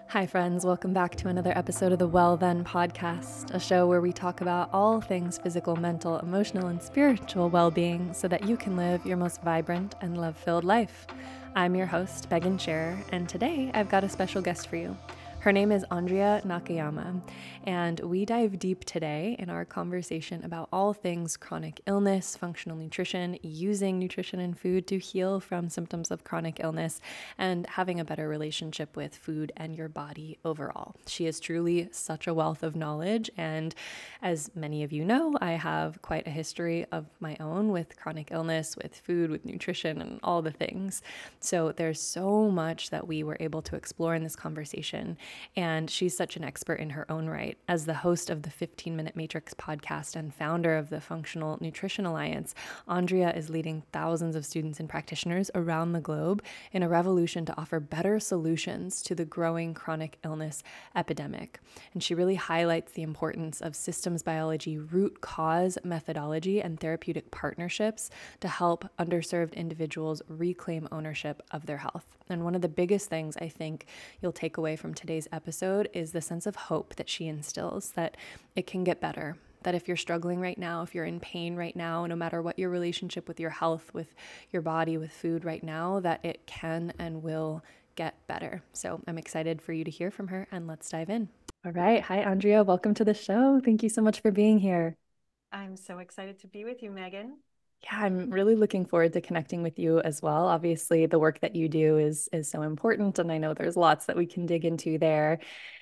Hi, friends. Welcome back to another episode of the Well Then podcast, a show where we talk about all things physical, mental, emotional, and spiritual well being so that you can live your most vibrant and love filled life. I'm your host, Megan Scherer, and today I've got a special guest for you. Her name is Andrea Nakayama, and we dive deep today in our conversation about all things chronic illness, functional nutrition, using nutrition and food to heal from symptoms of chronic illness, and having a better relationship with food and your body overall. She is truly such a wealth of knowledge, and as many of you know, I have quite a history of my own with chronic illness, with food, with nutrition, and all the things. So there's so much that we were able to explore in this conversation. And she's such an expert in her own right. As the host of the 15-Minute Matrix podcast and founder of the Functional Nutrition Alliance, Andrea is leading thousands of students and practitioners around the globe in a revolution to offer better solutions to the growing chronic illness epidemic. And she really highlights the importance of systems biology, root cause methodology, and therapeutic partnerships to help underserved individuals reclaim ownership of their health. And one of the biggest things I think you'll take away from today's episode is the sense of hope that she instills, that it can get better. That if you're struggling right now, if you're in pain right now, no matter what your relationship with your health, with your body, with food right now, that it can and will get better. So I'm excited for you to hear from her, and let's dive in. All right. Hi, Andrea. Welcome to the show. Thank you so much for being here. I'm so excited to be with you, Megan. Yeah, I'm really looking forward to connecting with you as well. Obviously, the work that you do is so important, and I know there's lots that we can dig into there.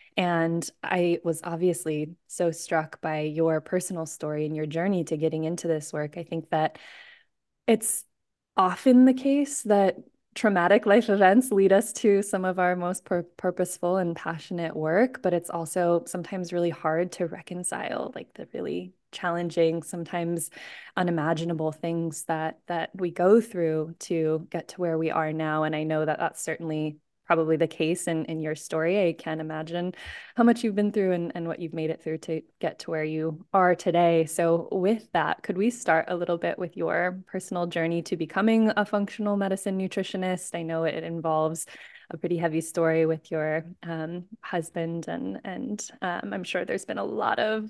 And I was obviously so struck by your personal story and your journey to getting into this work. I think that it's often the case that traumatic life events lead us to some of our most purposeful and passionate work, but it's also sometimes really hard to reconcile like the really challenging, sometimes unimaginable things that we go through to get to where we are now. And I know that that's certainly probably the case in your story. I can't imagine how much you've been through and what you've made it through to get to where you are today. So, with that, could we start a little bit with your personal journey to becoming a functional medicine nutritionist? I know it involves a pretty heavy story with your husband, and I'm sure there's been a lot of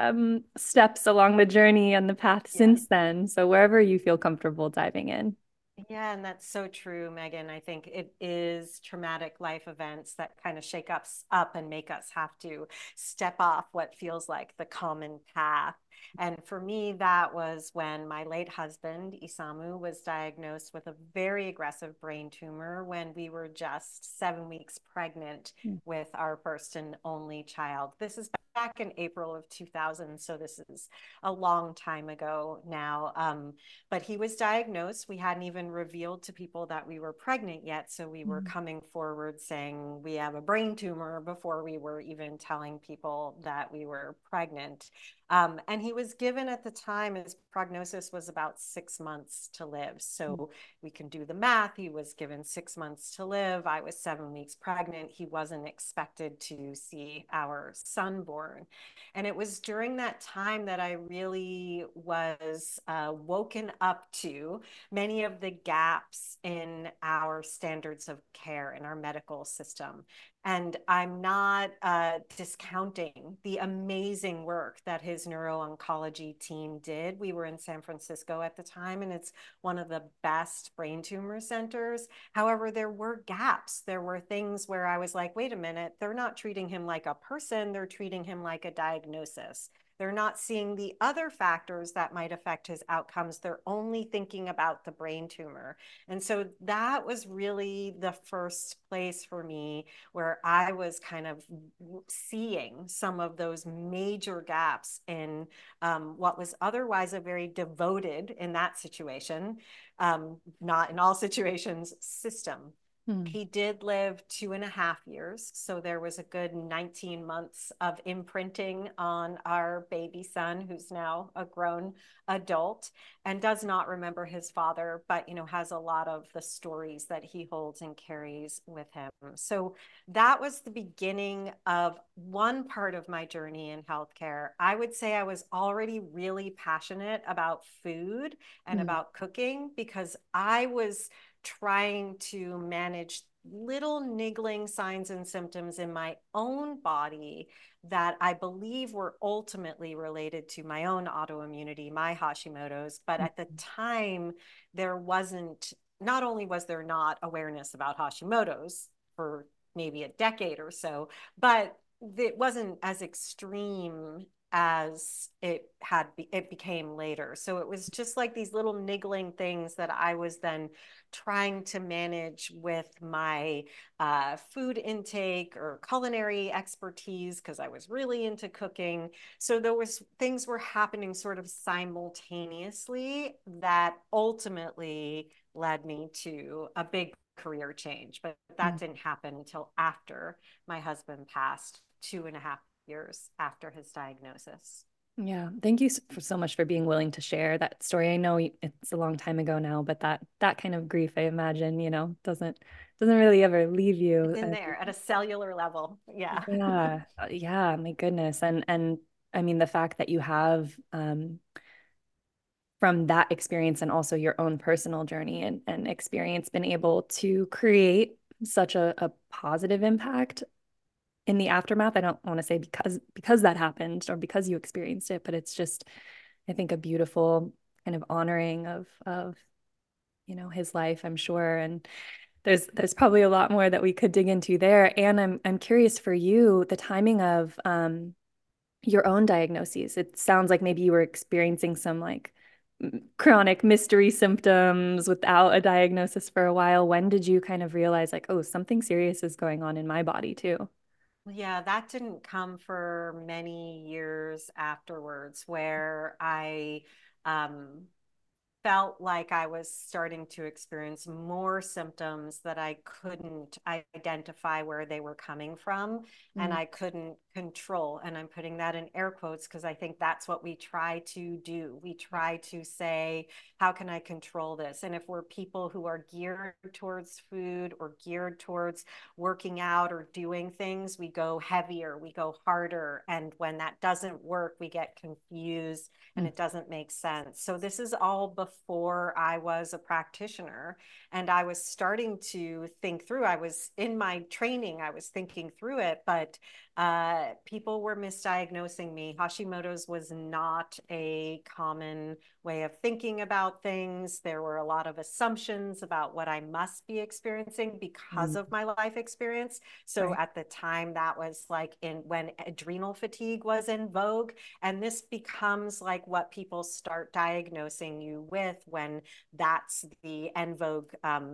steps along the journey and the path Yeah. since then. So, wherever you feel comfortable diving in. Yeah, and that's so true, Megan. I think it is traumatic life events that kind of shake us up and make us have to step off what feels like the common path. And for me, that was when my late husband, Isamu, was diagnosed with a very aggressive brain tumor when we were just 7 weeks pregnant Mm. with our first and only child. This is back in April of 2000, so this is a long time ago now. But he was diagnosed. We hadn't even revealed to people that we were pregnant yet. So we were coming forward saying we have a brain tumor before we were even telling people that we were pregnant. And he was given at the time, his prognosis was about 6 months to live. So we can do the math. He was given 6 months to live. I was 7 weeks pregnant. He wasn't expected to see our son born. And it was during that time that I really was woken up to many of the gaps in our standards of care in our medical system. And I'm not discounting the amazing work that his neuro-oncology team did. We were in San Francisco at the time, and it's one of the best brain tumor centers. However, there were gaps. There were things where I was like, wait a minute, they're not treating him like a person, they're treating him like a diagnosis. They're not seeing the other factors that might affect his outcomes. They're only thinking about the brain tumor. And so that was really the first place for me where I was kind of seeing some of those major gaps in what was otherwise a very devoted, in that situation, not in all situations, system. Mm. He did live 2.5 years. So there was a good 19 months of imprinting on our baby son, who's now a grown adult and does not remember his father, but, has a lot of the stories that he holds and carries with him. So that was the beginning of one part of my journey in healthcare. I would say I was already really passionate about food and Mm. about cooking because I was trying to manage little niggling signs and symptoms in my own body that I believe were ultimately related to my own autoimmunity, my Hashimoto's. But at the time, there wasn't, not only was there not awareness about Hashimoto's for maybe a decade or so, but it wasn't as extreme as it became later. So it was just like these little niggling things that I was then trying to manage with my food intake or culinary expertise, because I was really into cooking. So there was things were happening sort of simultaneously that ultimately led me to a big career change. But that didn't happen until after my husband passed, 2.5 years after his diagnosis. Yeah, thank you so much for being willing to share that story. I know it's a long time ago now, but that kind of grief, I imagine, doesn't really ever leave It's you. in there at a cellular level. Yeah. Yeah, yeah, my goodness. And I mean the fact that you have from that experience and also your own personal journey and experience been able to create such a positive impact in the aftermath. I don't want to say because that happened or because you experienced it, but it's just, I think, a beautiful kind of honoring of his life, I'm sure. And there's probably a lot more that we could dig into there. And I'm curious for you, the timing of your own diagnoses. It sounds like maybe you were experiencing some like chronic mystery symptoms without a diagnosis for a while. When did you kind of realize like, oh, something serious is going on in my body too? Yeah, that didn't come for many years afterwards, where I um, felt like I was starting to experience more symptoms that I couldn't identify where they were coming from and Mm, I couldn't control. And I'm putting that in air quotes because I think that's what we try to do. We try to say, how can I control this? And if we're people who are geared towards food or geared towards working out or doing things, we go heavier, we go harder. And when that doesn't work, we get confused and mm, it doesn't make sense. So this is all before I was a practitioner and I was starting to think through. I was in my training, I was thinking through it, but people were misdiagnosing me. Hashimoto's was not a common way of thinking about things. There were a lot of assumptions about what I must be experiencing because mm. of my life experience. So Right. at the time, that was like when adrenal fatigue was in vogue. And this becomes like what people start diagnosing you with when that's the en vogue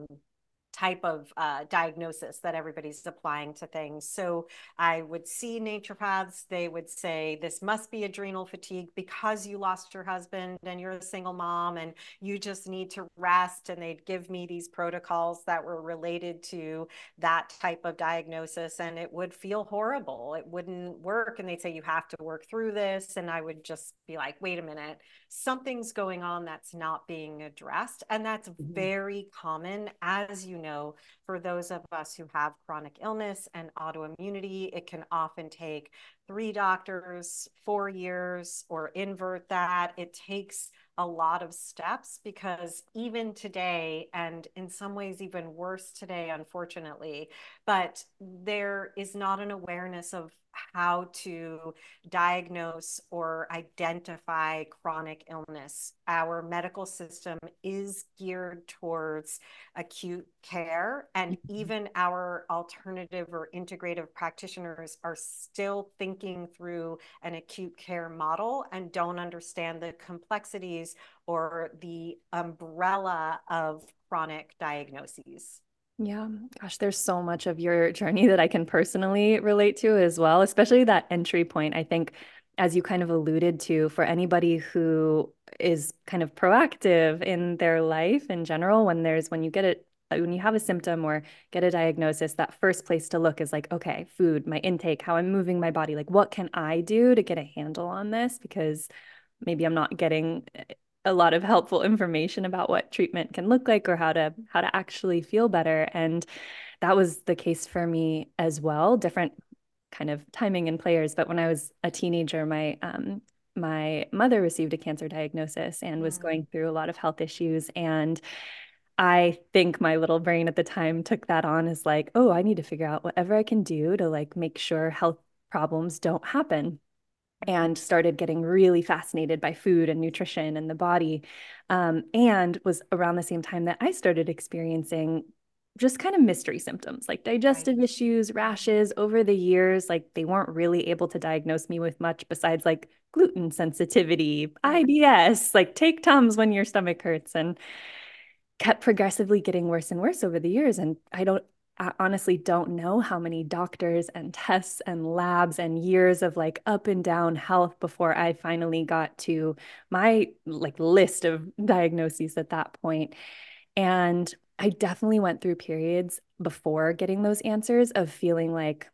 type of diagnosis that everybody's applying to things. So I would see naturopaths, they would say, this must be adrenal fatigue because you lost your husband and you're a single mom and you just need to rest. And they'd give me these protocols that were related to that type of diagnosis. And it would feel horrible. It wouldn't work. And they'd say, you have to work through this. And I would just be like, wait a minute, something's going on that's not being addressed. And that's Mhm. very common, as you know, for those of us who have chronic illness and autoimmunity. It can often take 3 doctors, 4 years, or invert that. It takes a lot of steps because even today, and in some ways even worse today, unfortunately, but there is not an awareness of how to diagnose or identify chronic illness. Our medical system is geared towards acute care, and even our alternative or integrative practitioners are still thinking through an acute care model and don't understand the complexities or the umbrella of chronic diagnoses. Yeah, gosh, there's so much of your journey that I can personally relate to as well, especially that entry point. I think, as you kind of alluded to, for anybody who is kind of proactive in their life in general, when you get it, when you have a symptom or get a diagnosis, that first place to look is like, okay, food, my intake, how I'm moving my body, like what can I do to get a handle on this? Because maybe I'm not getting a lot of helpful information about what treatment can look like or how to actually feel better. And that was the case for me as well. Different kind of timing and players, but when I was a teenager, my mother received a cancer diagnosis and was Mm. going through a lot of health issues. And I think my little brain at the time took that on as like, oh, I need to figure out whatever I can do to like make sure health problems don't happen, and started getting really fascinated by food and nutrition and the body. And was around the same time that I started experiencing just kind of mystery symptoms like Right. digestive issues, rashes over the years. Like they weren't really able to diagnose me with much besides like gluten sensitivity, Right. IBS, like take Tums when your stomach hurts, and kept progressively getting worse and worse over the years. And I honestly don't know how many doctors and tests and labs and years of like up and down health before I finally got to my like list of diagnoses at that point. And I definitely went through periods before getting those answers of feeling like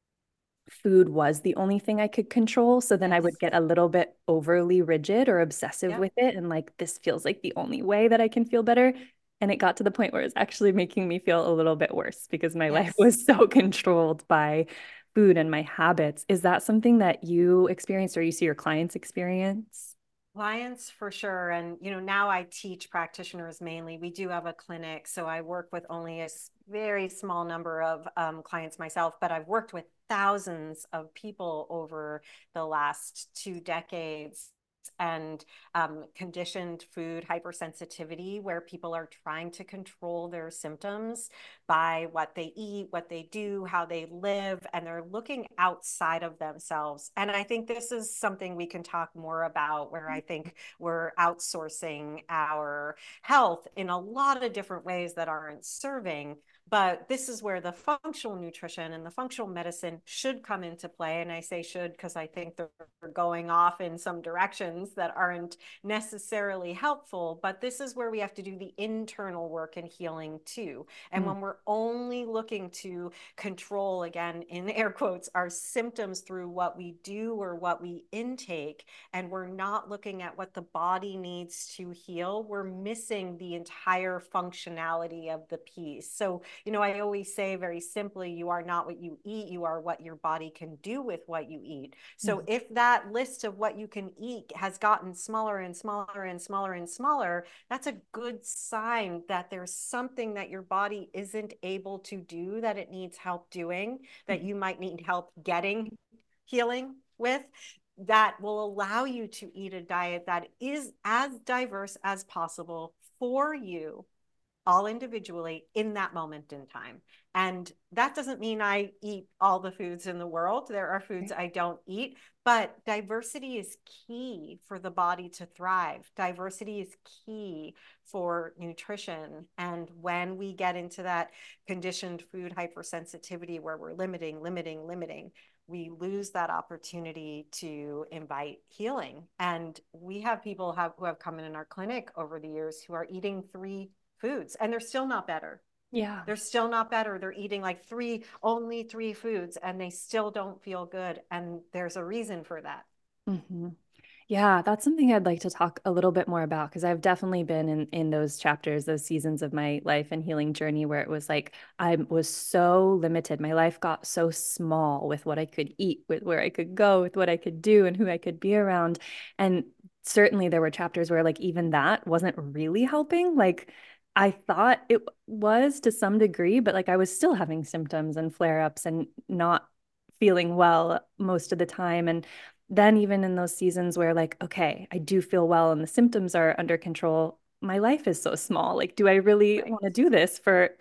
food was the only thing I could control. So then I would Yes. get a little bit overly rigid or obsessive Yep. with it. And like, this feels like the only way that I can feel better. And it got to the point where it's actually making me feel a little bit worse because my life Yes. was so controlled by food and my habits. Is that something that you experience or you see your clients experience? Clients for sure. And, now I teach practitioners mainly. We do have a clinic. So I work with only a very small number of clients myself, but I've worked with thousands of people over the last 2 decades. And conditioned food hypersensitivity, where people are trying to control their symptoms by what they eat, what they do, how they live, and they're looking outside of themselves. And I think this is something we can talk more about, where I think we're outsourcing our health in a lot of different ways that aren't serving. But this is where the functional nutrition and the functional medicine should come into play. And I say should because I think they're going off in some directions that aren't necessarily helpful. But this is where we have to do the internal work and healing too. And Mm. when we're only looking to control, again, in air quotes, our symptoms through what we do or what we intake, and we're not looking at what the body needs to heal, we're missing the entire functionality of the piece. So, I always say very simply, you are not what you eat, you are what your body can do with what you eat. So Mm. if that list of what you can eat has gotten smaller and smaller and smaller and smaller, that's a good sign that there's something that your body isn't able to do, that it needs help doing, that Mm. you might need help getting healing with, that will allow you to eat a diet that is as diverse as possible for you, all individually in that moment in time. And that doesn't mean I eat all the foods in the world. There are foods I don't eat, but diversity is key for the body to thrive. Diversity is key for nutrition. And when we get into that conditioned food hypersensitivity where we're limiting, we lose that opportunity to invite healing. And we have people who have come in our clinic over the years who are eating 3 foods and they're still not better. Yeah. They're still not better. They're eating like only 3 foods, and they still don't feel good. And there's a reason for that. Hmm. Yeah, that's something I'd like to talk a little bit more about because I've definitely been in those chapters, those seasons of my life and healing journey where it was like I was so limited. My life got so small with what I could eat, with where I could go, with what I could do, and who I could be around. And certainly there were chapters where like even that wasn't really helping. Like I thought it was to some degree, but like I was still having symptoms and flare-ups and not feeling well most of the time. And then even in those seasons where like, okay, I do feel well and the symptoms are under control, my life is so small. Like, do I really Right. want to do this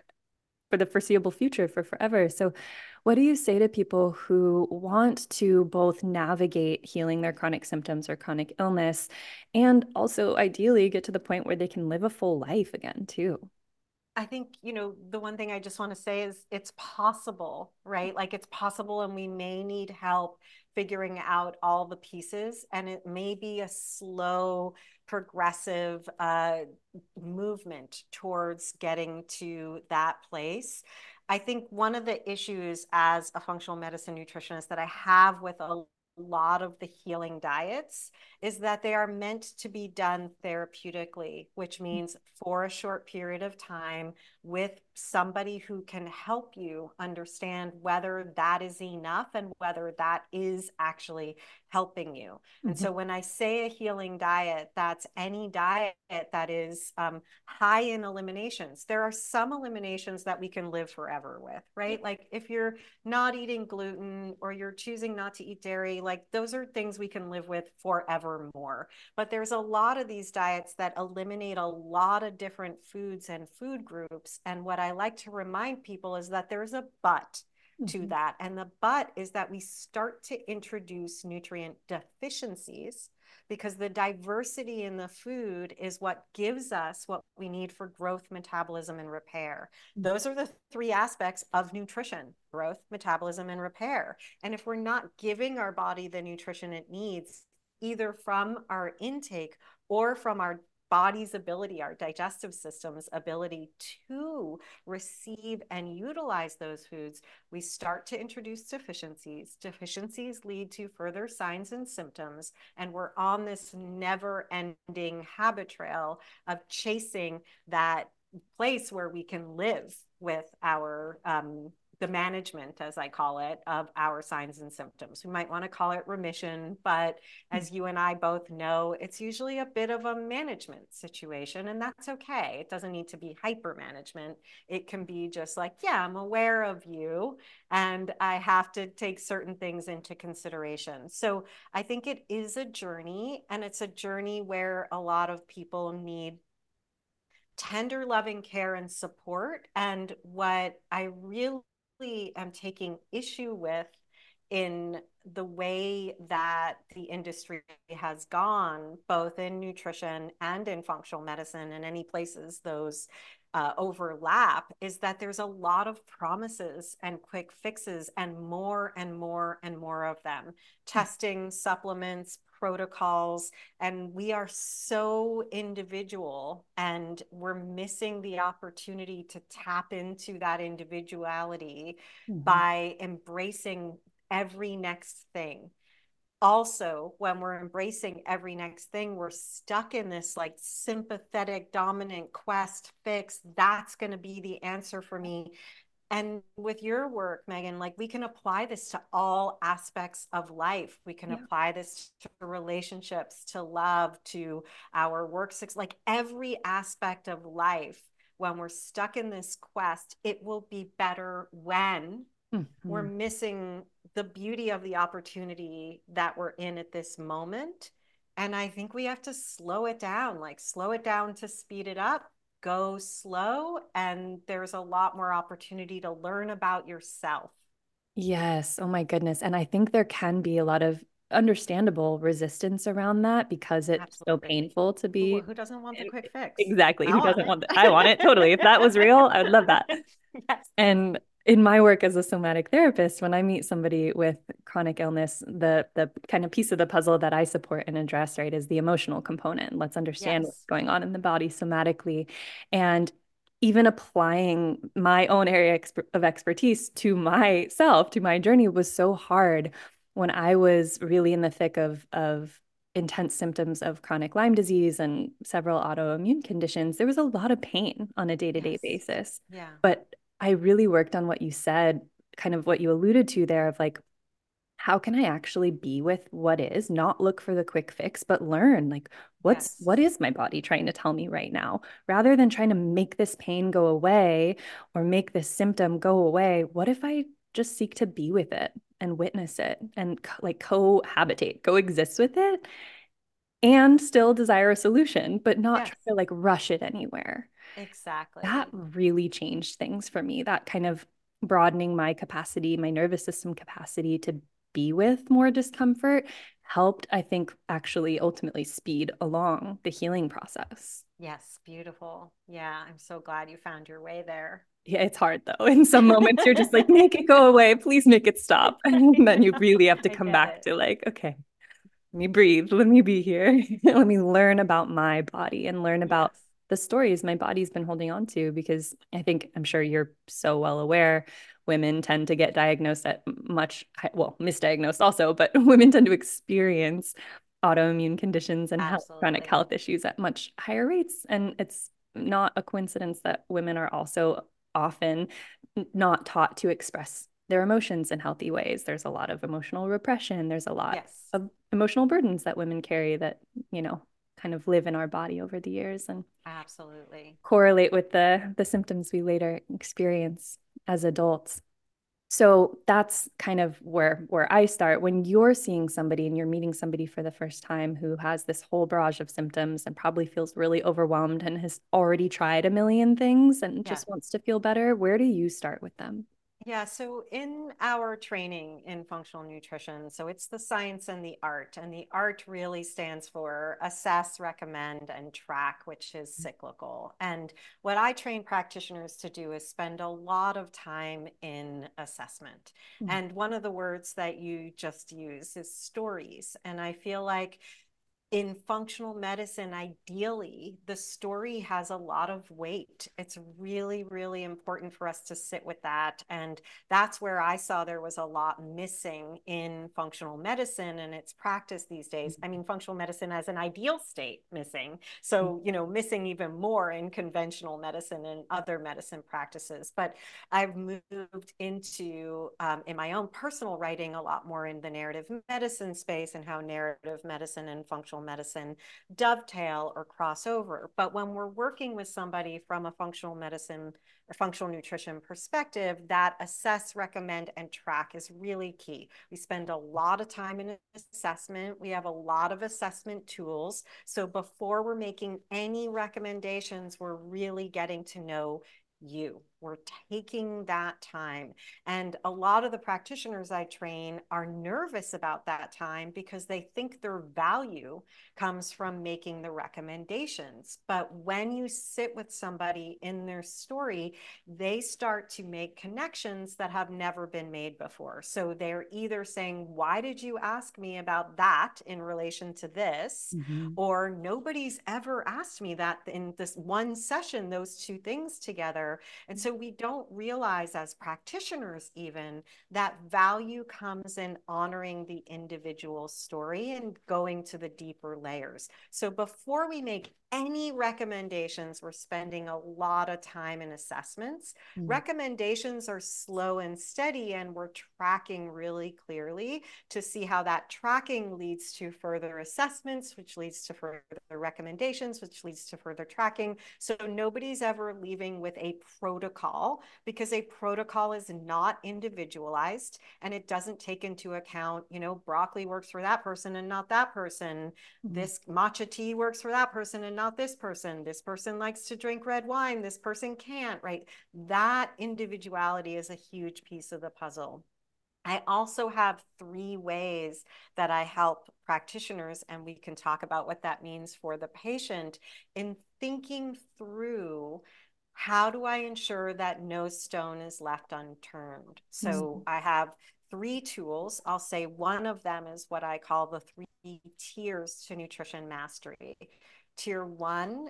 for the foreseeable future, for forever? So what do you say to people who want to both navigate healing their chronic symptoms or chronic illness and also ideally get to the point where they can live a full life again too? I think, the one thing I just want to say is it's possible, right? Like it's possible, and we may need help figuring out all the pieces. And it may be a slow, progressive movement towards getting to that place. I think one of the issues as a functional medicine nutritionist that I have with a lot of the healing diets is that they are meant to be done therapeutically, which means for a short period of time with somebody who can help you understand whether that is enough and whether that is actually helping you. And so when I say a healing diet, that's any diet that is high in eliminations. There are some eliminations that we can live forever with, right? Like if you're not eating gluten or you're choosing not to eat dairy, like those are things we can live with forevermore. But there's a lot of these diets that eliminate a lot of different foods and food groups. And what I like to remind people is that there's a but to that. And the but is that we start to introduce nutrient deficiencies because the diversity in the food is what gives us what we need for growth, metabolism, and repair. Those are the three aspects of nutrition: growth, metabolism, and repair. And if we're not giving our body the nutrition it needs, either from our intake or from our body's ability, our digestive system's ability to receive and utilize those foods, we start to introduce deficiencies. Deficiencies lead to further signs and symptoms, and we're on this never-ending habit trail of chasing that place where we can live with our the management, as I call it, of our signs and symptoms. We might want to call it remission, but as you and I both know, it's usually a bit of a management situation, and that's okay. It doesn't need to be hyper management. It can be just like, yeah, I'm aware of you, and I have to take certain things into consideration. So I think it is a journey, and it's a journey where a lot of people need tender, loving care and support. And what I really am taking issue with in the way that the industry has gone, both in nutrition and in functional medicine, and any places those overlap, is that there's a lot of promises and quick fixes and more and more and more of them. Testing, supplements, protocols, and we are so individual, and we're missing the opportunity to tap into that individuality by embracing every next thing. Also, when we're embracing every next thing, we're stuck in this like sympathetic dominant quest fix. That's going to be the answer for me. And with your work, Megan, like we can apply this to all aspects of life. We can apply this to relationships, to love, to our work, like every aspect of life. When we're stuck in this quest, it will be better when we're missing the beauty of the opportunity that we're in at this moment. And I think we have to slow it down, like slow it down to speed it up, go slow. And there's a lot more opportunity to learn about yourself. Yes. Oh my goodness. And I think there can be a lot of understandable resistance around that because it's so Absolutely. painful to be. Who doesn't want the quick fix? Exactly. I Who want doesn't it. want that? I want it totally. If that was real, I would love that. Yes. And in my work as a somatic therapist, when I meet somebody with chronic illness, the kind of piece of the puzzle that I support and address, right, is the emotional component. Let's understand what's Yes. going on in the body somatically. And even applying my own area of expertise to myself, to my journey, was so hard when I was really in the thick of intense symptoms of chronic Lyme disease and several autoimmune conditions. There was a lot of pain on a day-to-day Yes. basis. Yeah. But I really worked on what you said, kind of what you alluded to there of like, how can I actually be with what is, not look for the quick fix, but learn like Yes. what is my body trying to tell me right now? Rather than trying to make this pain go away or make this symptom go away, what if I just seek to be with it and witness it and like cohabitate, coexist with it and still desire a solution, but not Yes. try to like rush it anywhere. That Exactly. really changed things for me. That kind of broadening my capacity, my nervous system capacity to be with more discomfort helped, I think, actually ultimately speed along the healing process. Yes. Beautiful. Yeah. I'm so glad you found your way there. Yeah, it's hard though. In some moments, you're just like, make it go away. Please make it stop. And then you really have to I come get back it. to like, okay, let me breathe. Let me be here. Let me learn about my body and learn about Yes. the stories my body's been holding on to. Because I think, I'm sure you're so well aware, women tend to get diagnosed at much, well, misdiagnosed also, but women tend to experience autoimmune conditions and chronic Absolutely. health issues at much higher rates. And it's not a coincidence that women are also often not taught to express their emotions in healthy ways. There's a lot of emotional repression. There's a lot Yes, of emotional burdens that women carry that, kind of live in our body over the years and absolutely. correlate with the symptoms we later experience as adults. So that's kind of where I start. When you're seeing somebody and you're meeting somebody for the first time who has this whole barrage of symptoms and probably feels really overwhelmed and has already tried a million things and Yeah. just wants to feel better, where do you start with them? Yeah, so in our training in functional nutrition, so it's the science and the art really stands for assess, recommend, and track, which is cyclical. And what I train practitioners to do is spend a lot of time in assessment. Mm. And one of the words that you just use is stories. And I feel like in functional medicine, ideally, the story has a lot of weight. It's really, really important for us to sit with that. And that's where I saw there was a lot missing in functional medicine and its practice these days. I mean, functional medicine as an ideal state missing. So, missing even more in conventional medicine and other medicine practices. But I've moved into, in my own personal writing, a lot more in the narrative medicine space and how narrative medicine and functional medicine dovetail or cross over. But when we're working with somebody from a functional medicine or functional nutrition perspective, that assess, recommend, and track is really key. We spend a lot of time in assessment. We have a lot of assessment tools. So before we're making any recommendations, we're really getting to know you. We're taking that time. And a lot of the practitioners I train are nervous about that time because they think their value comes from making the recommendations. But when you sit with somebody in their story, they start to make connections that have never been made before. So they're either saying, why did you ask me about that in relation to this? Mm-hmm. Or nobody's ever asked me that in this one session, those two things together. And so we don't realize as practitioners even that value comes in honoring the individual story and going to the deeper layers. So before we make any recommendations, we're spending a lot of time in assessments. Mm-hmm. Recommendations are slow and steady, and we're tracking really clearly to see how that tracking leads to further assessments, which leads to further recommendations, which leads to further tracking. So nobody's ever leaving with a protocol because a protocol is not individualized and it doesn't take into account, broccoli works for that person and not that person. Mm-hmm. This matcha tea works for that person and not this person. This person likes to drink red wine. This person can't, right? That individuality is a huge piece of the puzzle. I also have 3 ways that I help practitioners, and we can talk about what that means for the patient in thinking through how do I ensure that no stone is left unturned. So I have 3 tools. I'll say one of them is what I call the 3 tiers to nutrition mastery. Tier 1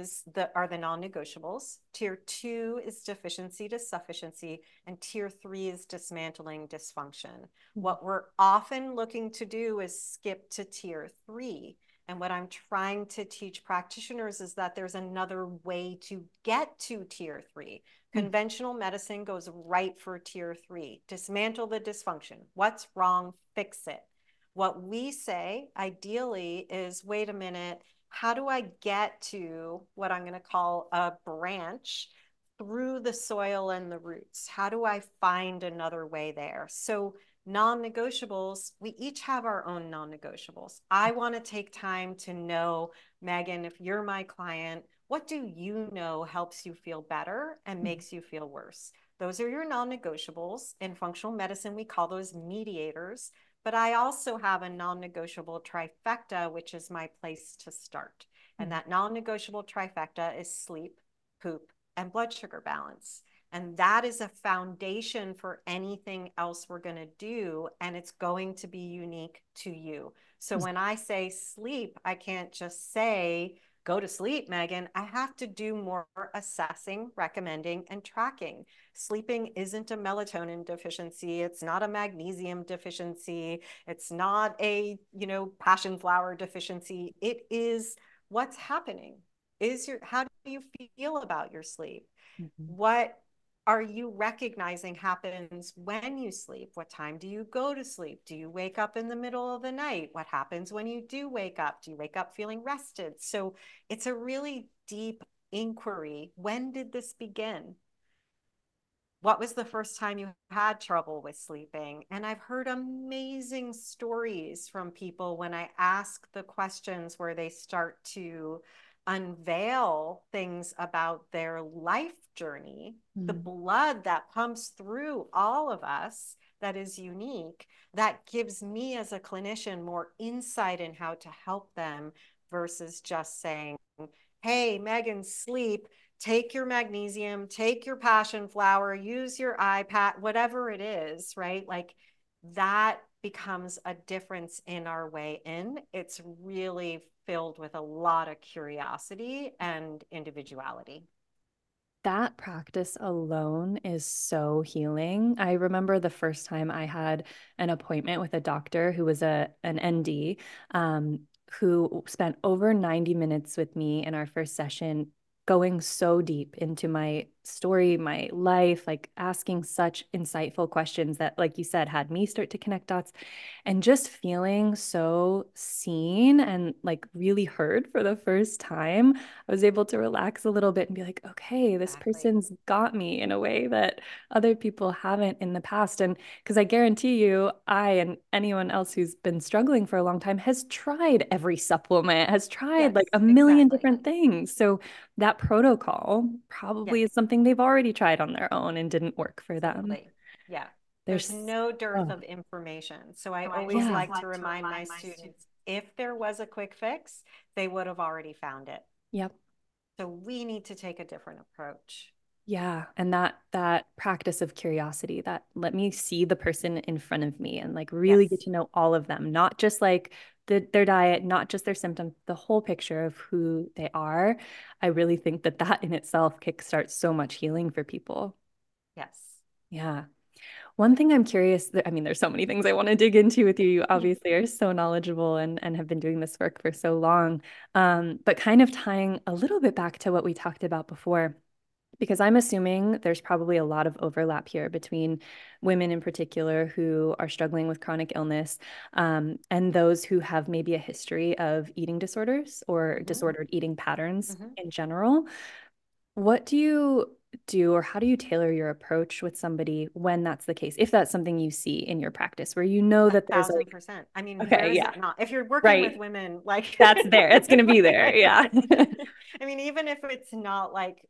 are the non-negotiables. Tier 2 is deficiency to sufficiency, and tier 3 is dismantling dysfunction. What we're often looking to do is skip to tier 3. And what I'm trying to teach practitioners is that there's another way to get to tier 3. Conventional medicine goes right for tier 3. Dismantle the dysfunction. What's wrong? Fix it. What we say, ideally, is wait a minute, how do I get to what I'm going to call a branch through the soil and the roots? How do I find another way there? So non-negotiables, we each have our own non-negotiables. I want to take time to know, Megan, if you're my client, what do you know helps you feel better and makes you feel worse? Those are your non-negotiables. In functional medicine, we call those mediators. But I also have a non-negotiable trifecta, which is my place to start. And that non-negotiable trifecta is sleep, poop, and blood sugar balance. And that is a foundation for anything else we're going to do. And it's going to be unique to you. So when I say sleep, I can't just say, go to sleep, Megan. I have to do more assessing, recommending, and tracking. Sleeping isn't a melatonin deficiency. It's not a magnesium deficiency. It's not a, passion flower deficiency. It is what's happening. How do you feel about your sleep? Mm-hmm. What are you recognizing happens when you sleep? What time do you go to sleep? Do you wake up in the middle of the night? What happens when you do wake up? Do you wake up feeling rested? So it's a really deep inquiry. When did this begin? What was the first time you had trouble with sleeping? And I've heard amazing stories from people when I ask the questions where they start to unveil things about their life journey, the blood that pumps through all of us that is unique, that gives me as a clinician more insight in how to help them versus just saying, hey, Megan, sleep, take your magnesium, take your passion flower, use your iPad, whatever it is, right? Like that becomes a difference in our way in. It's really filled with a lot of curiosity and individuality. That practice alone is so healing. I remember the first time I had an appointment with a doctor who was an ND, who spent over 90 minutes with me in our first session, going so deep into my story, my life, like asking such insightful questions that, like you said, had me start to connect dots, and just feeling so seen and like really heard for the first time. I was able to relax a little bit and be like, okay, this Exactly. person's got me in a way that other people haven't in the past. And because I guarantee you, I and anyone else who's been struggling for a long time has tried every supplement, has tried Yes, like a million exactly. different things. So that protocol probably Yes, is something they've already tried on their own and didn't work for them. absolutely. Yeah. There's There's, no dearth oh, of information. So I always yeah. like to remind my students, if there was a quick fix, they would have already found it. Yep. So we need to take a different approach. Yeah, and that practice of curiosity, that let me see the person in front of me and like really get Yes. to know all of them, not just like their diet, not just their symptoms, the whole picture of who they are. I really think that that in itself kickstarts so much healing for people. Yes. Yeah. One thing I'm curious, I mean, there's so many things I want to dig into with you. You obviously are so knowledgeable and have been doing this work for so long. But kind of tying a little bit back to what we talked about before, because I'm assuming there's probably a lot of overlap here between women in particular who are struggling with chronic illness, and those who have maybe a history of eating disorders or Mm-hmm. disordered eating patterns Mm-hmm. in general. What do you do, or how do you tailor your approach with somebody when that's the case? If that's something you see in your practice, where you know A that there's thousand like, percent. I mean, where okay, is yeah, it not? If you're working with right, women, like, that's there. It's going to be there. right? Yeah. I mean, even if it's not like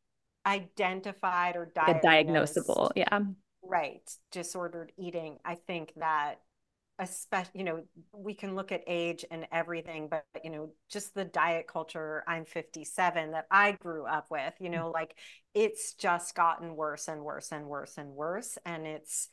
identified or Like a diagnosed, diagnosable. Yeah. right, disordered eating, I think that especially, we can look at age and everything, but just the diet culture, I'm 57, that I grew up with, like it's just gotten worse and worse and worse and worse. And it's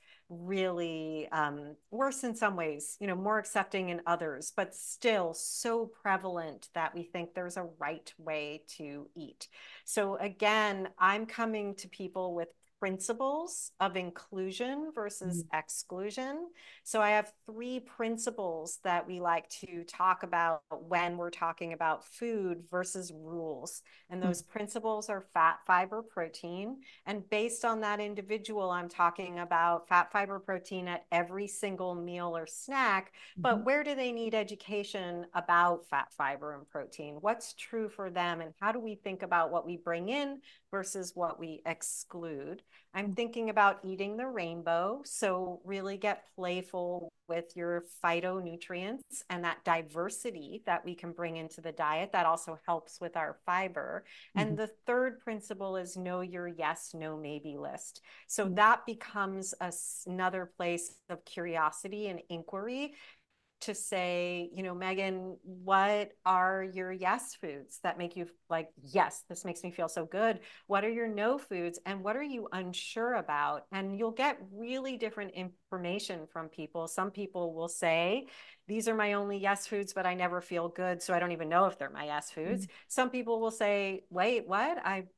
really worse in some ways, more accepting in others, but still so prevalent that we think there's a right way to eat. So again, I'm coming to people with principles of inclusion versus Mm. exclusion. So I have three principles that we like to talk about when we're talking about food versus rules. And those principles are fat, fiber, protein. And based on that individual, I'm talking about fat, fiber, protein at every single meal or snack. But Mhm. where do they need education about fat, fiber, and protein? What's true for them? And how do we think about what we bring in versus what we exclude? I'm thinking about eating the rainbow. So really get playful with your phytonutrients and that diversity that we can bring into the diet. That also helps with our fiber. And Mhm. the third principle is know your yes, no, maybe list. So Mhm. that becomes another place of curiosity and inquiry to say, Megan, what are your yes foods that make you like, yes, this makes me feel so good? What are your no foods? And what are you unsure about? And you'll get really different information from people. Some people will say, these are my only yes foods, but I never feel good. So I don't even know if they're my yes foods. Some people will say, wait, what?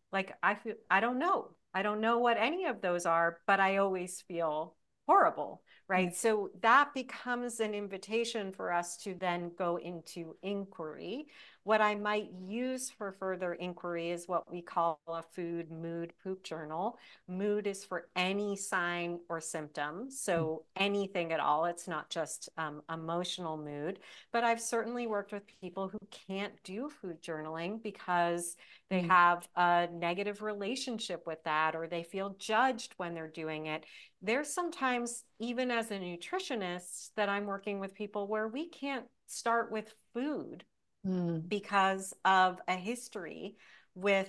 I don't know. I don't know what any of those are, but I always feel horrible, Yeah. right? So that becomes an invitation for us to then go into inquiry. What I might use for further inquiry is what we call a food, mood, poop journal. Mood is for any sign or symptom, so anything at all. It's not just emotional mood. But I've certainly worked with people who can't do food journaling because they have a negative relationship with that, or they feel judged when they're doing it. There's sometimes, even as a nutritionist, that I'm working with people where we can't start with food because of a history with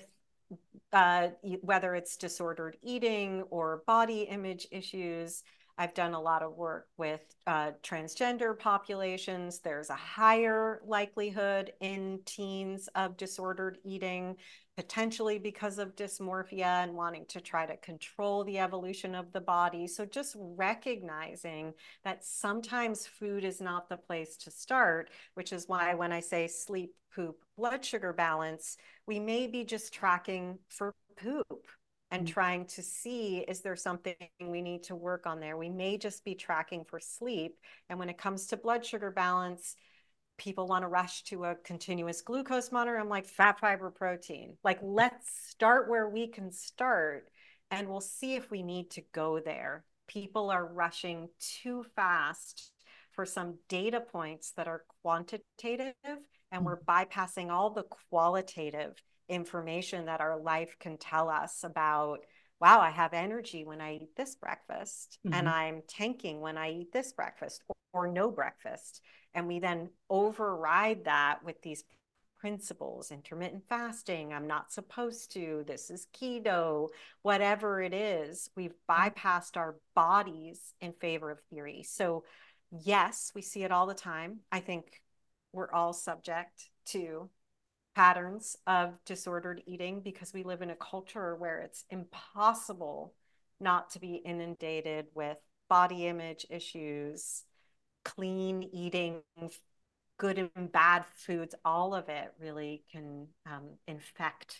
whether it's disordered eating or body image issues. I've done a lot of work with transgender populations. There's a higher likelihood in teens of disordered eating, potentially because of dysmorphia and wanting to try to control the evolution of the body. So just recognizing that sometimes food is not the place to start, which is why when I say sleep, poop, blood sugar balance, we may be just tracking for poop and trying to see, is there something we need to work on there? We may just be tracking for sleep. And when it comes to blood sugar balance, people want to rush to a continuous glucose monitor. I'm like, fat, fiber, protein. Like, let's start where we can start, and we'll see if we need to go there. People are rushing too fast for some data points that are quantitative, and we're bypassing all the qualitative information that our life can tell us about. Wow, I have energy when I eat this breakfast, and I'm tanking when I eat this breakfast, or no breakfast. And we then override that with these principles, intermittent fasting, I'm not supposed to, this is keto, whatever it is. We've bypassed our bodies in favor of theory. So yes, we see it all the time. I think we're all subject to patterns of disordered eating because we live in a culture where it's impossible not to be inundated with body image issues, clean eating, good and bad foods. All of it really can infect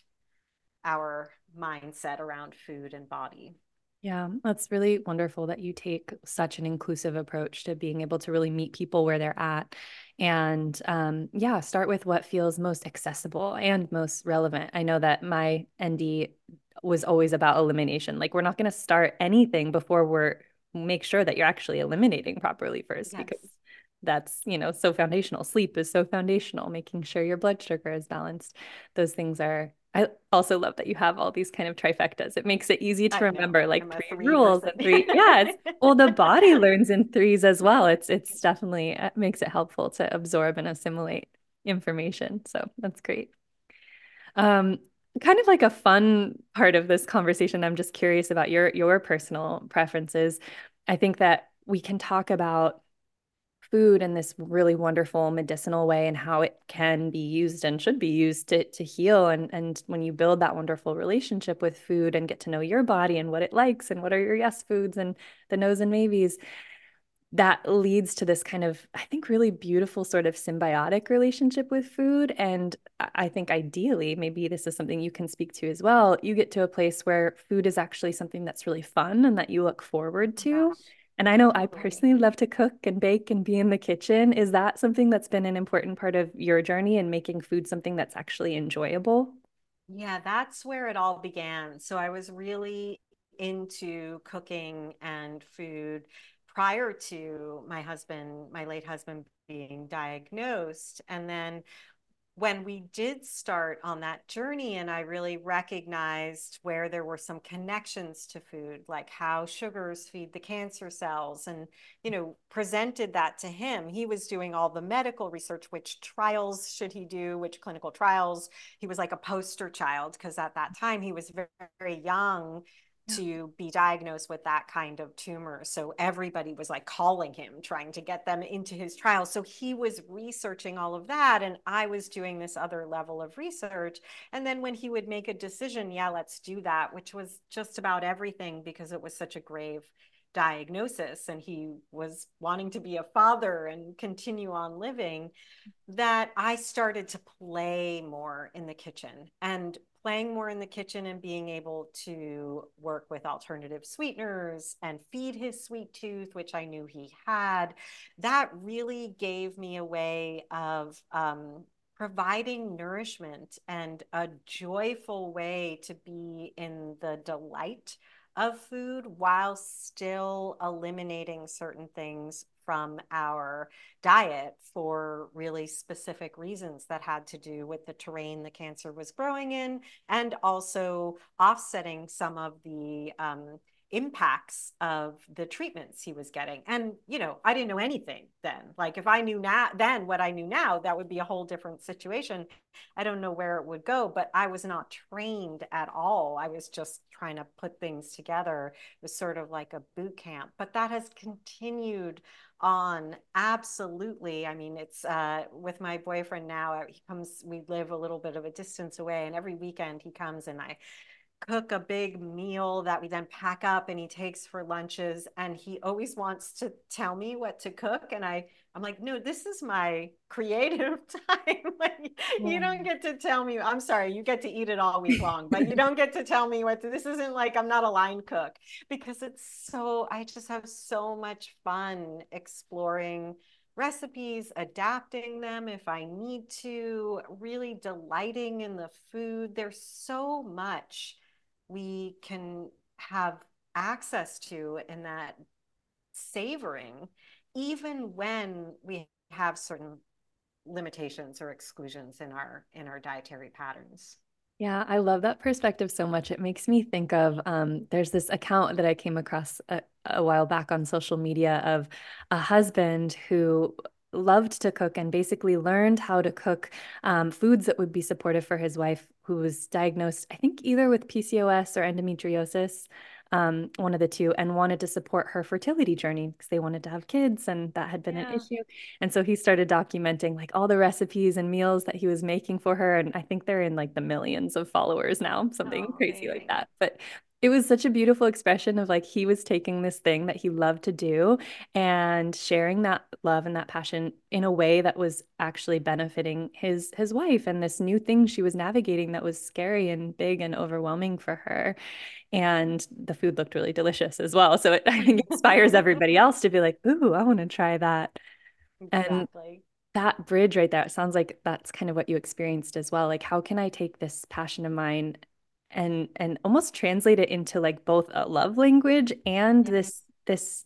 our mindset around food and body. Yeah, that's really wonderful that you take such an inclusive approach to being able to really meet people where they're at. And yeah, start with what feels most accessible and most relevant. I know that my ND was always about elimination. Like, we're not going to start anything before we're make sure that you're actually eliminating properly first, Yes. because that's, so foundational. Sleep is so foundational, making sure your blood sugar is balanced. Those things are, I also love that you have all these kind of trifectas. It makes it easy to I know. remember, like I'm a 3 rules person. and three. Yeah, well, the body learns in threes as well. It's definitely, it makes it helpful to absorb and assimilate information. So that's great. Um, Kind of like a fun part of this conversation, I'm just curious about your personal preferences. I think that we can talk about food in this really wonderful medicinal way and how it can be used and should be used to heal. And when you build that wonderful relationship with food and get to know your body and what it likes and what are your yes foods and the no's and maybes, that leads to this kind of, I think, really beautiful sort of symbiotic relationship with food. And I think ideally, maybe this is something you can speak to as well, you get to a place where food is actually something that's really fun and that you look forward to. Gosh, And I know I totally. personally love to cook and bake and be in the kitchen. Is that something that's been an important part of your journey in making food something that's actually enjoyable? Yeah, that's where it all began. So I was really into cooking and food prior to my late husband being diagnosed. And then when we did start on that journey and I really recognized where there were some connections to food, like how sugars feed the cancer cells, and, presented that to him. He was doing all the medical research, which trials should he do, which clinical trials. He was like a poster child because at that time he was very, very young to be diagnosed with that kind of tumor. So everybody was like calling him, trying to get them into his trials. So he was researching all of that. And I was doing this other level of research. And then when he would make a decision, yeah, let's do that, which was just about everything because it was such a grave diagnosis and he was wanting to be a father and continue on living, that I started to play more in the kitchen. And playing more in the kitchen and being able to work with alternative sweeteners and feed his sweet tooth, which I knew he had, that really gave me a way of providing nourishment and a joyful way to be in the delight of food while still eliminating certain things from our diet for really specific reasons that had to do with the terrain the cancer was growing in, and also offsetting some of the impacts of the treatments he was getting. And, you know, I didn't know anything then. Like if I knew now, then what I knew now, that would be a whole different situation. I don't know where it would go, but I was not trained at all. I was just trying to put things together. It was sort of like a boot camp, but that has continued on. Absolutely. I mean, it's with my boyfriend now, he comes, we live a little bit of a distance away, and every weekend he comes and I cook a big meal that we then pack up and he takes for lunches, and he always wants to tell me what to cook, and I'm like, no, this is my creative time. Like, you don't get to tell me. I'm sorry, you get to eat it all week long, but you don't get to tell me what to. This isn't like, I'm not a line cook, because it's so, I just have so much fun exploring recipes, adapting them if I need to, really delighting in the food. There's so much we can have access to in that savoring, even when we have certain limitations or exclusions in our dietary patterns. Yeah, I love that perspective so much. It makes me think of there's this account that I came across a while back on social media of a husband who loved to cook and basically learned how to cook foods that would be supportive for his wife, who was diagnosed, I think, either with PCOS or endometriosis, one of the two, and wanted to support her fertility journey because they wanted to have kids, and that had been an Yeah. issue. And so he started documenting like all the recipes and meals that he was making for her. And I think they're in like the millions of followers now, something Oh, crazy like amazing. that. But it was such a beautiful expression of like he was taking this thing that he loved to do and sharing that love and that passion in a way that was actually benefiting his wife, and this new thing she was navigating that was scary and big and overwhelming for her. And the food looked really delicious as well. So it, I think, inspires everybody else to be like, ooh, I want to try that. And Exactly. that bridge right there, it sounds like that's kind of what you experienced as well. Like, how can I take this passion of mine and almost translate it into like both a love language and Mhm. this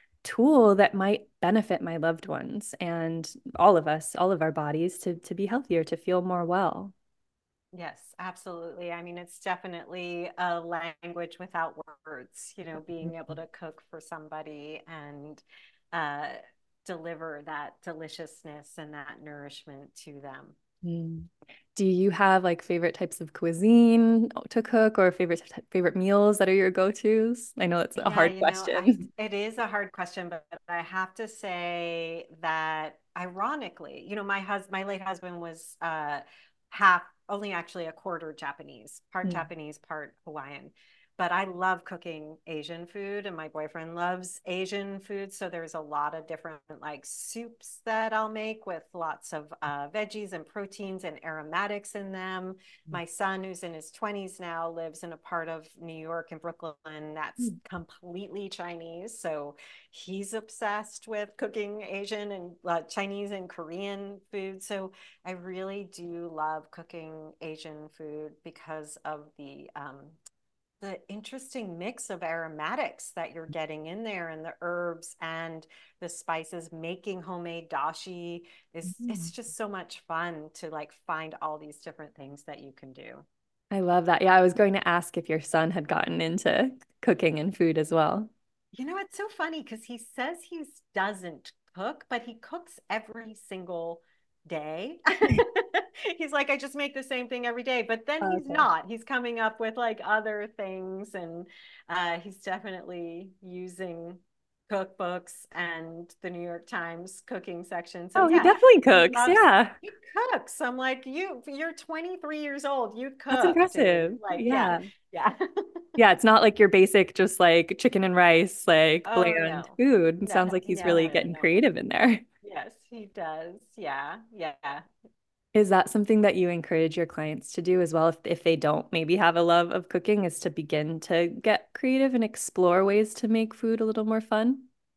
tool that might benefit my loved ones and all of us, all of our bodies to be healthier, to feel more well. Yes, absolutely. I mean, it's definitely a language without words, you know, being able to cook for somebody and uh, deliver that deliciousness and that nourishment to them. Mm. Do you have like favorite types of cuisine to cook or favorite meals that are your go-tos? I know it's a Yeah, hard you know, question. it is a hard question, but I have to say that ironically, you know, my late husband was half, only actually a quarter Japanese, part Mm. Japanese, part Hawaiian. But I love cooking Asian food, and my boyfriend loves Asian food. So there's a lot of different like soups that I'll make with lots of veggies and proteins and aromatics in them. My son, who's in his 20s now, lives in a part of New York in Brooklyn that's Mm. completely Chinese. So he's obsessed with cooking Asian and Chinese and Korean food. So I really do love cooking Asian food because of the interesting mix of aromatics that you're getting in there, and the herbs and the spices. Making homemade dashi is, Mm. it's just so much fun to like find all these different things that you can do. I love that. Yeah, I was going to ask if your son had gotten into cooking and food as well. You know, it's so funny because he says he doesn't cook, but he cooks every single day. He's like, I just make the same thing every day, but then he's Okay. not. He's coming up with like other things, and he's definitely using cookbooks and the New York Times cooking section. So Oh, he yeah, definitely he cooks. loves, Yeah. he cooks. I'm like, you're 23 years old. You That's cook, dude. impressive. Like, yeah, Yeah. yeah. Yeah, it's not like your basic, just like chicken and rice, like Oh bland no. food. It No, sounds like he's no, really no, getting no. creative in there. Yes, he does. Yeah, yeah. Is that something that you encourage your clients to do as well if they don't maybe have a love of cooking, is to begin to get creative and explore ways to make food a little more fun?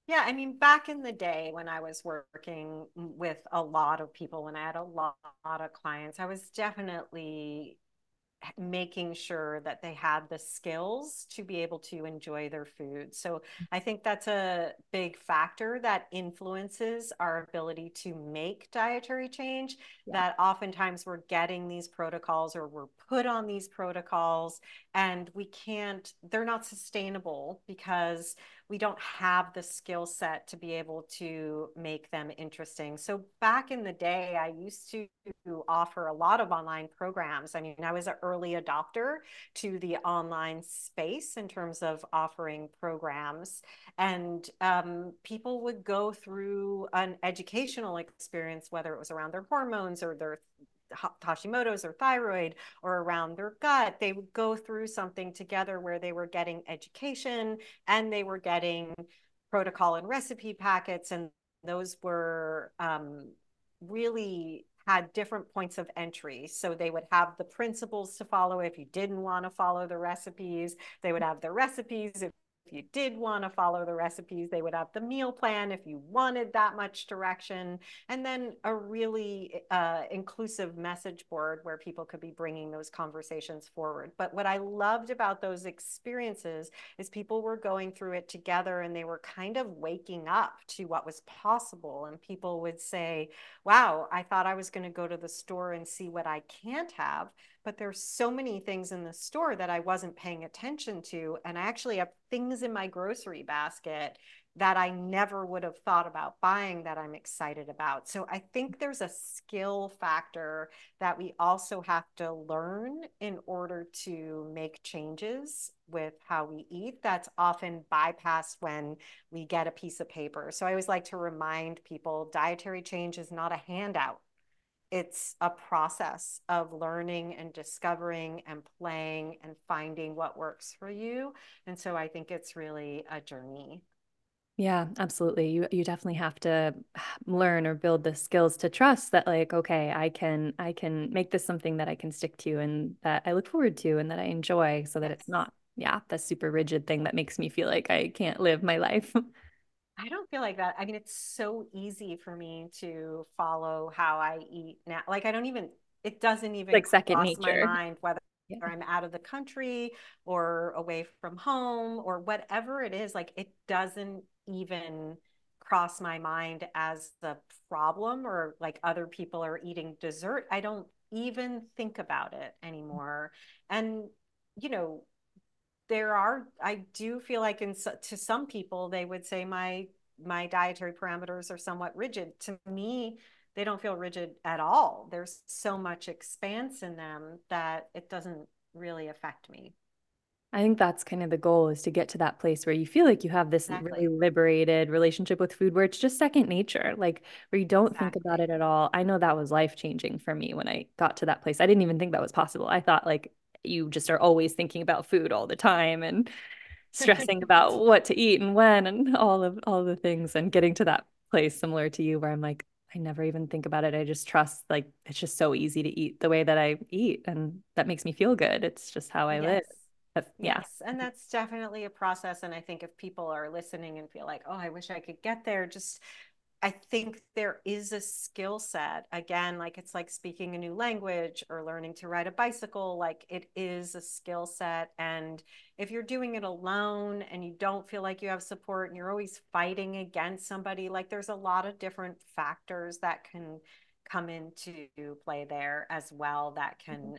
Yeah, I mean, back in the day when I was working with a lot of people, when I had a lot of clients, I was definitely making sure that they had the skills to be able to enjoy their food. So I think that's a big factor that influences our ability to make dietary change, Yeah. that oftentimes we're getting these protocols or we're put on these protocols and we can't, they're not sustainable because we don't have the skill set to be able to make them interesting. So back in the day, I used to offer a lot of online programs. I mean, I was an early adopter to the online space in terms of offering programs. And people would go through an educational experience, whether it was around their hormones or their Hashimoto's or thyroid or around their gut. They would go through something together where they were getting education and they were getting protocol and recipe packets. And those were really had different points of entry. So they would have the principles to follow if you didn't want to follow the recipes. They would have the recipes if you did want to follow the recipes. They would have the meal plan if you wanted that much direction. And then a really inclusive message board where people could be bringing those conversations forward. But what I loved about those experiences is people were going through it together and they were kind of waking up to what was possible. And people would say, wow, I thought I was going to go to the store and see what I can't have, but there's so many things in the store that I wasn't paying attention to. And I actually have things in my grocery basket that I never would have thought about buying that I'm excited about. So I think there's a skill factor that we also have to learn in order to make changes with how we eat that's often bypassed when we get a piece of paper. So I always like to remind people dietary change is not a handout. It's a process of learning and discovering and playing and finding what works for you. And so I think it's really a journey. Yeah, absolutely. You definitely have to learn or build the skills to trust that like, okay, I can make this something that I can stick to and that I look forward to and that I enjoy so that it's Yes. not, yeah, the super rigid thing that makes me feel like I can't live my life. I don't feel like that. I mean, it's so easy for me to follow how I eat now. Like, I don't even, it doesn't even Like second cross my nature. mind whether Yeah. I'm out of the country or away from home or whatever it is. Like, it doesn't even cross my mind as the problem or like other people are eating dessert. I don't even think about it anymore. And, you know, there are, I do feel like to some people they would say my dietary parameters are somewhat rigid. To me, they don't feel rigid at all. There's so much expanse in them that it doesn't really affect me. I think that's kind of the goal is to get to that place where you feel like you have this really Exactly. liberated relationship with food where it's just second nature, like where you don't think about Exactly. it at all. I know that was life changing for me when I got to that place. I didn't even think that was possible. I thought like you just are always thinking about food all the time and stressing about what to eat and when and all the things and getting to that place similar to you where I'm like, I never even think about it. I just trust like it's just so easy to eat the way that I eat and that makes me feel good. It's just how I live. Yes. Yeah. Yes. And that's definitely a process. And I think if people are listening and feel like, oh, I wish I could get there, just I think there is a skill set. Again, like it's like speaking a new language or learning to ride a bicycle. Like it is a skill set. And if you're doing it alone and you don't feel like you have support and you're always fighting against somebody, like there's a lot of different factors that can come into play there as well that can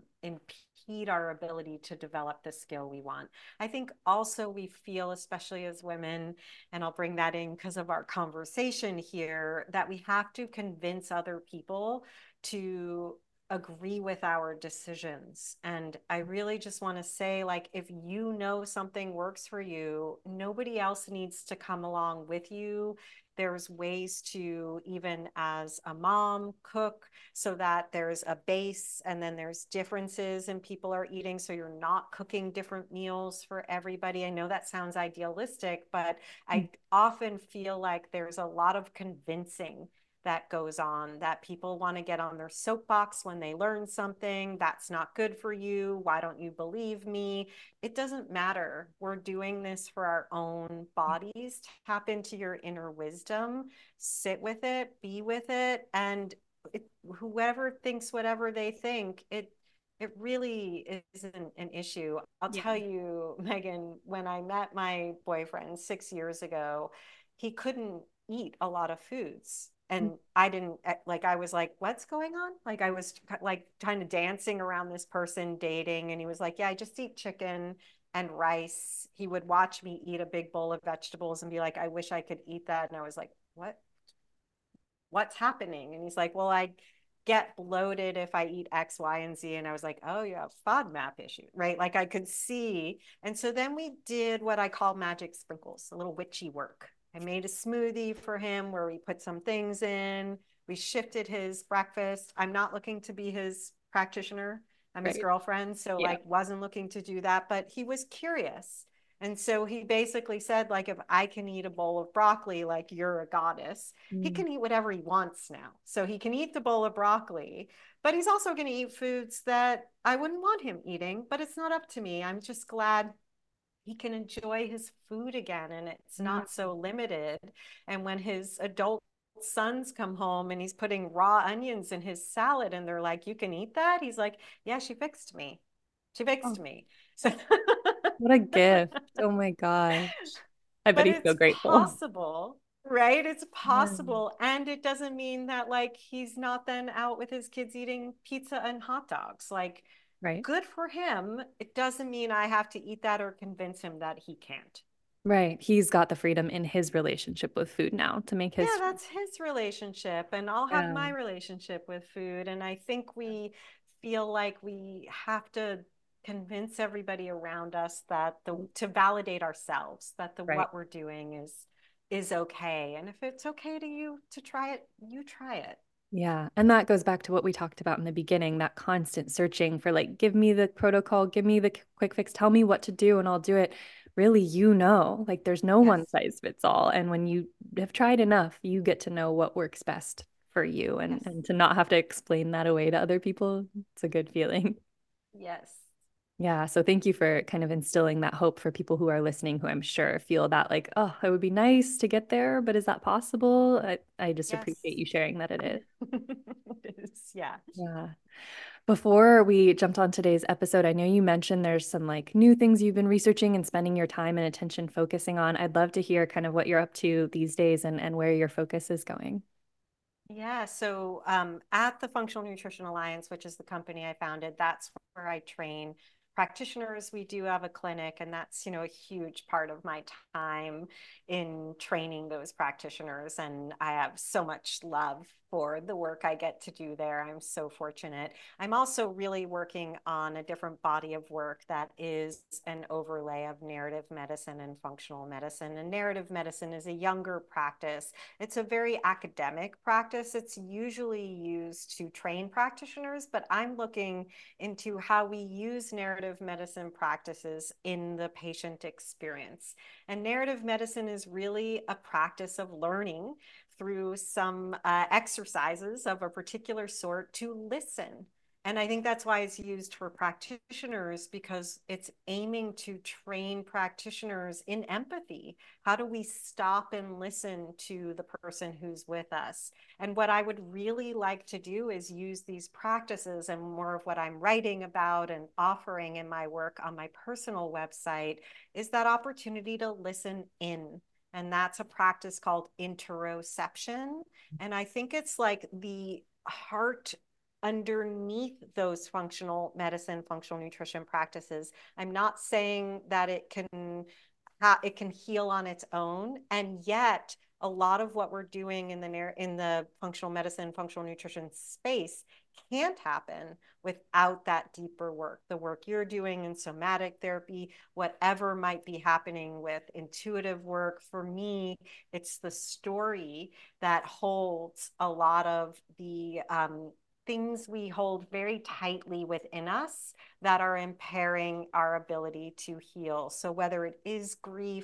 impede our ability to develop the skill we want. I think also we feel, especially as women, and I'll bring that in because of our conversation here, that we have to convince other people to agree with our decisions. And I really just want to say, like, if you know something works for you, nobody else needs to come along with you. There's ways to, even as a mom, cook so that there's a base and then there's differences in people are eating. So you're not cooking different meals for everybody. I know that sounds idealistic, but I often feel like there's a lot of convincing that goes on, that people want to get on their soapbox when they learn something. That's not good for you. Why don't you believe me? It doesn't matter. We're doing this for our own bodies. Tap into your inner wisdom, sit with it, be with it, and whoever thinks whatever they think, it really isn't an issue. I'll Yeah. tell you, Megan, when I met my boyfriend 6 years ago, he couldn't eat a lot of foods. And I didn't like, I was like, what's going on? Like, I was like kind of dancing around this person dating. And he was like, yeah, I just eat chicken and rice. He would watch me eat a big bowl of vegetables and be like, I wish I could eat that. And I was like, what's happening? And he's like, well, I get bloated if I eat X, Y, and Z. And I was like, oh, you have FODMAP issue, right? Like I could see. And so then we did what I call magic sprinkles, a little witchy work. I made a smoothie for him where we put some things in. We shifted his breakfast. I'm not looking to be his practitioner. I'm his Right. girlfriend. So Yeah. like wasn't looking to do that, but he was curious. And so he basically said, like, if I can eat a bowl of broccoli, like you're a goddess, he Mm. can eat whatever he wants now. So he can eat the bowl of broccoli, but he's also going to eat foods that I wouldn't want him eating, but it's not up to me. I'm just glad he can enjoy his food again and it's Mm. not so limited. And when his adult sons come home and he's putting raw onions in his salad and they're like, you can eat that? He's like, yeah, she fixed me. She Oh, fixed me. So what a gift. Oh my gosh. I bet but he's so it's grateful. possible, right? It's Yeah. possible. And it doesn't mean that like he's not then out with his kids eating pizza and hot dogs. Like, Right. good for him. It doesn't mean I have to eat that or convince him that he can't. Right. He's got the freedom in his relationship with food now to make Yeah, his. that's his relationship. And I'll have Yeah. my relationship with food. And I think we feel like we have to convince everybody around us that the to validate ourselves that the Right. what we're doing is okay. And if it's okay to you to try it, you try it. Yeah. And that goes back to what we talked about in the beginning, that constant searching for like, give me the protocol, give me the quick fix, tell me what to do and I'll do it. Really, like there's no one Yes. size fits all. And when you have tried enough, you get to know what works best for you Yes. and to not have to explain that away to other people. It's a good feeling. Yes. Yeah. So thank you for kind of instilling that hope for people who are listening, who I'm sure feel that like, oh, it would be nice to get there, but is that possible? I just Yes. appreciate you sharing that it is. It is. Yeah. Yeah. Before we jumped on today's episode, I know you mentioned there's some like new things you've been researching and spending your time and attention focusing on. I'd love to hear kind of what you're up to these days and where your focus is going. Yeah, so at the Functional Nutrition Alliance, which is the company I founded, that's where I train practitioners. We do have a clinic, and that's, a huge part of my time in training those practitioners. And I have so much love for the work I get to do there. I'm so fortunate. I'm also really working on a different body of work that is an overlay of narrative medicine and functional medicine. And narrative medicine is a younger practice. It's a very academic practice. It's usually used to train practitioners, but I'm looking into how we use narrative medicine practices in the patient experience. And narrative medicine is really a practice of learning through some exercises of a particular sort to listen. And I think that's why it's used for practitioners, because it's aiming to train practitioners in empathy. How do we stop and listen to the person who's with us? And what I would really like to do is use these practices, and more of what I'm writing about and offering in my work on my personal website is that opportunity to listen in. And that's a practice called interoception. And I think it's like the heart underneath those functional medicine, functional nutrition practices. I'm not saying that it can heal on its own, and yet a lot of what we're doing in the functional medicine, functional nutrition space can't happen without that deeper work, the work you're doing in somatic therapy, whatever might be happening with intuitive work. For me, it's the story that holds a lot of the things we hold very tightly within us that are impairing our ability to heal. So whether it is grief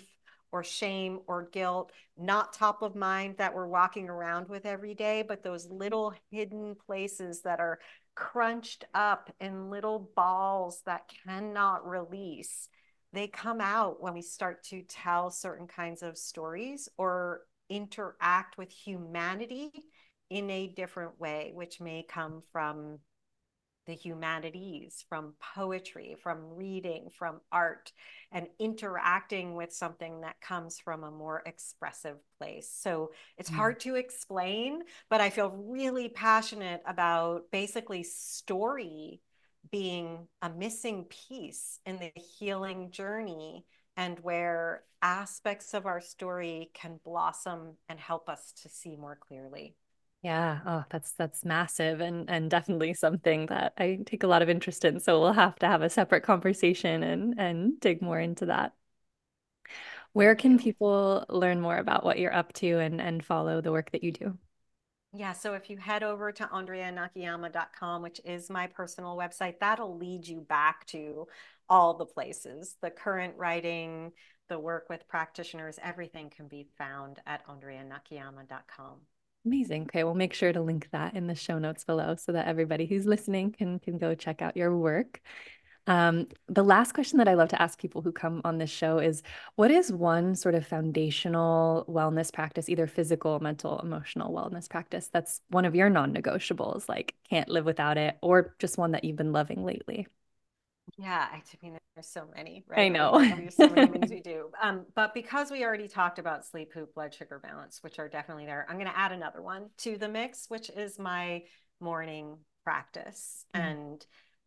or shame or guilt, not top of mind that we're walking around with every day, but those little hidden places that are crunched up in little balls that cannot release. They come out when we start to tell certain kinds of stories or interact with humanity in a different way, which may come from the humanities, from poetry, from reading, from art, and interacting with something that comes from a more expressive place. So it's hard to explain, but I feel really passionate about basically story being a missing piece in the healing journey, and where aspects of our story can blossom and help us to see more clearly. Yeah. Oh, that's massive and definitely something that I take a lot of interest in. So we'll have to have a separate conversation and dig more into that. Where Thank can you. people learn more about what you're up to and follow the work that you do? Yeah, so if you head over to andreanakayama.com, which is my personal website, that'll lead you back to all the places. The current writing, the work with practitioners, everything can be found at andreanakayama.com. Amazing. Okay, we'll make sure to link that in the show notes below so that everybody who's listening can go check out your work. The last question that I love to ask people who come on this show is, what is one sort of foundational wellness practice, either physical, mental, emotional wellness practice, that's one of your non-negotiables, like can't live without it, or just one that you've been loving lately? Yeah, I mean, there's so many, I right? know. There's so many things we do. But because we already talked about sleep, poop, blood sugar balance, which are definitely there, I'm going to add another one to the mix, which is my morning practice. And,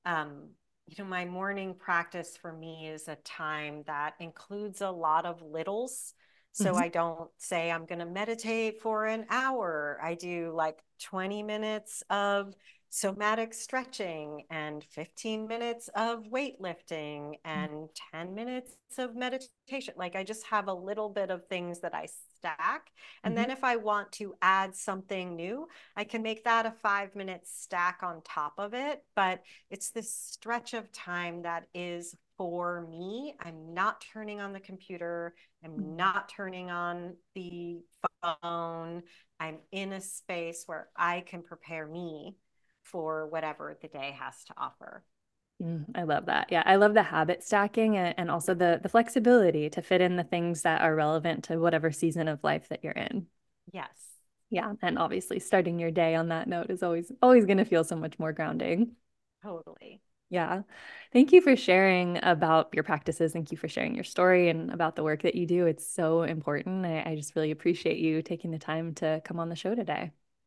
my morning practice for me is a time that includes a lot of littles. So Mhm. I don't say I'm going to meditate for an hour. I do like 20 minutes of somatic stretching and 15 minutes of weightlifting and 10 minutes of meditation. Like I just have a little bit of things that I stack. And Mhm. then if I want to add something new, I can make that a 5-minute stack on top of it. But it's this stretch of time that is for me. I'm not turning on the computer. I'm not turning on the phone. I'm in a space where I can prepare me for whatever the day has to offer. I love that. Yeah, I love the habit stacking and also the flexibility to fit in the things that are relevant to whatever season of life that you're in. Yes, Yeah, and obviously starting your day on that note is always going to feel so much more grounding. totally. Yeah. Thank you for sharing about your practices. Thank you for sharing your story and about the work that you do. It's so important. I just really appreciate you taking the time to come on the show today.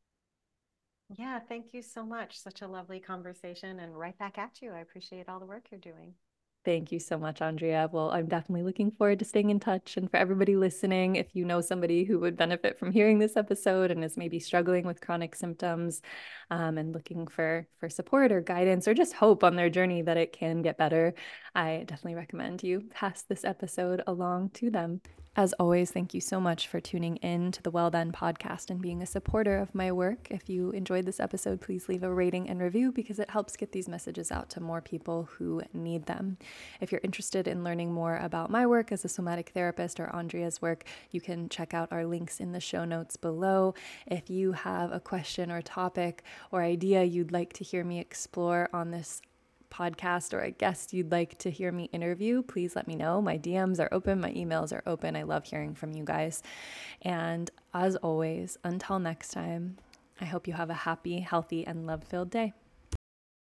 Yeah, thank you so much. Such a lovely conversation, and right back at you. I appreciate all the work you're doing. Thank you so much, Andrea. Well, I'm definitely looking forward to staying in touch. And for everybody listening, if you know somebody who would benefit from hearing this episode and is maybe struggling with chronic symptoms, and looking for support or guidance or just hope on their journey that it can get better, I definitely recommend you pass this episode along to them. As always, thank you so much for tuning in to the Well Then podcast and being a supporter of my work. If you enjoyed this episode, please leave a rating and review because it helps get these messages out to more people who need them. If you're interested in learning more about my work as a somatic therapist or Andrea's work, you can check out our links in the show notes below. If you have a question or topic or idea you'd like to hear me explore on this podcast or a guest you'd like to hear me interview, please let me know. My DMs are open, my emails are open. I love hearing from you guys. And as always, until next time, I hope you have a happy, healthy, and love filled day.